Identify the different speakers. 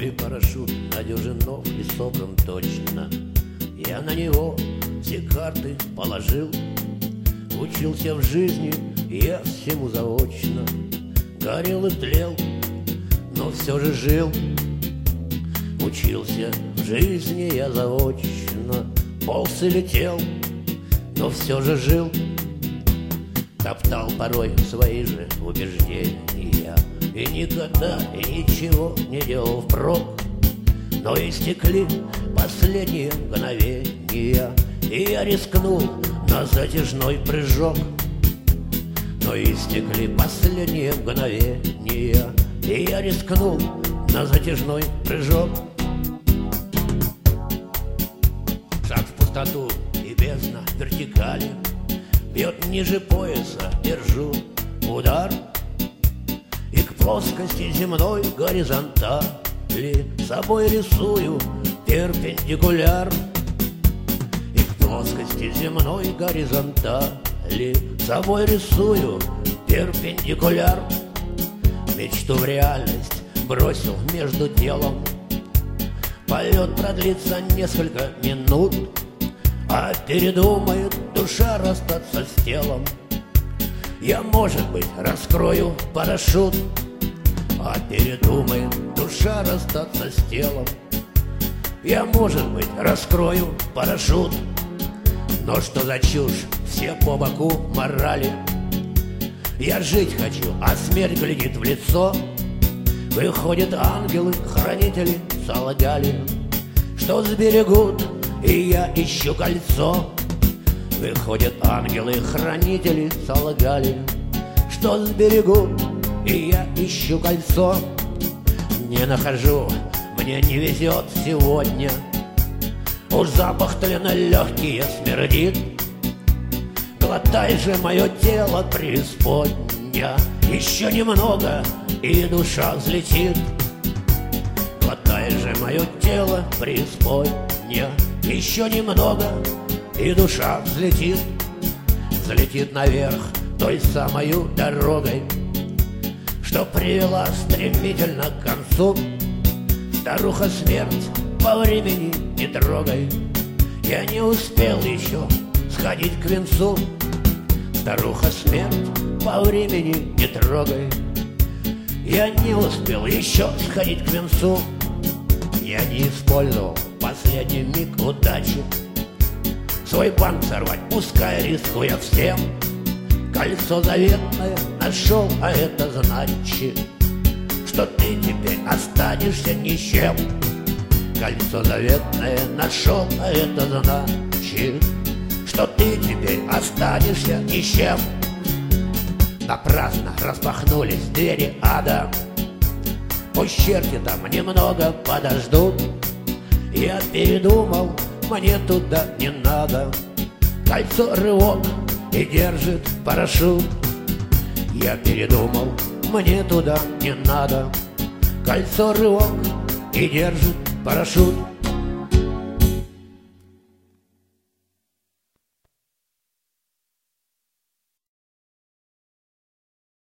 Speaker 1: Мой парашют надежен, нов и собран точно. Я на него все карты положил. Учился в жизни я всему заочно. Горел и тлел, но все же жил. Учился в жизни я заочно. Полз и летел, но все же жил. Топтал порой свои же убеждения и никогда и ничего не делал впрок. Но истекли последние мгновения, и я рискнул на затяжной прыжок. Но истекли последние мгновения, и я рискнул на затяжной прыжок. Шаг в пустоту и бездна вертикали бьет ниже пояса, держу удар. И к плоскости земной горизонтали собой рисую перпендикуляр. И к плоскости земной горизонтали собой рисую перпендикуляр. Мечту в реальность бросил между делом. Полет продлится несколько минут, а передумает душа расстаться с телом. Я, может быть, раскрою парашют, а передумает душа расстаться с телом. Я, может быть, раскрою парашют, но что за чушь, все по боку морали. Я жить хочу, а смерть глядит в лицо. Выходят ангелы-хранители, солгали, что сберегут, и я ищу кольцо. Выходят ангелы-хранители, солгали, что сберегут, и я ищу кольцо. Не нахожу, мне не везет сегодня. Уж запах тлена легкие смердит. Глотай же мое тело, преисподня. Еще немного, и душа взлетит. Глотай же мое тело, преисподня. Еще немного, и душа взлетит. Взлетит наверх той самою дорогой, что привела стремительно к концу. Старуха смерть, по времени не трогай. Я не успел еще сходить к венцу. Старуха смерть, по времени не трогай. Я не успел еще сходить к венцу. Я не использовал последний миг удачи. Свой банк сорвать, пускай рискуя всем. Кольцо заветное нашел, а это значит, что ты теперь останешься ни с чем. Кольцо заветное нашел, а это значит, что ты теперь останешься ни с чем. Напрасно распахнулись двери ада. Пусть черти там немного подождут. Я передумал, мне туда не надо. Кольцо рывок и держит парашют. Я передумал, мне туда не надо. Кольцо рывок и держит парашют.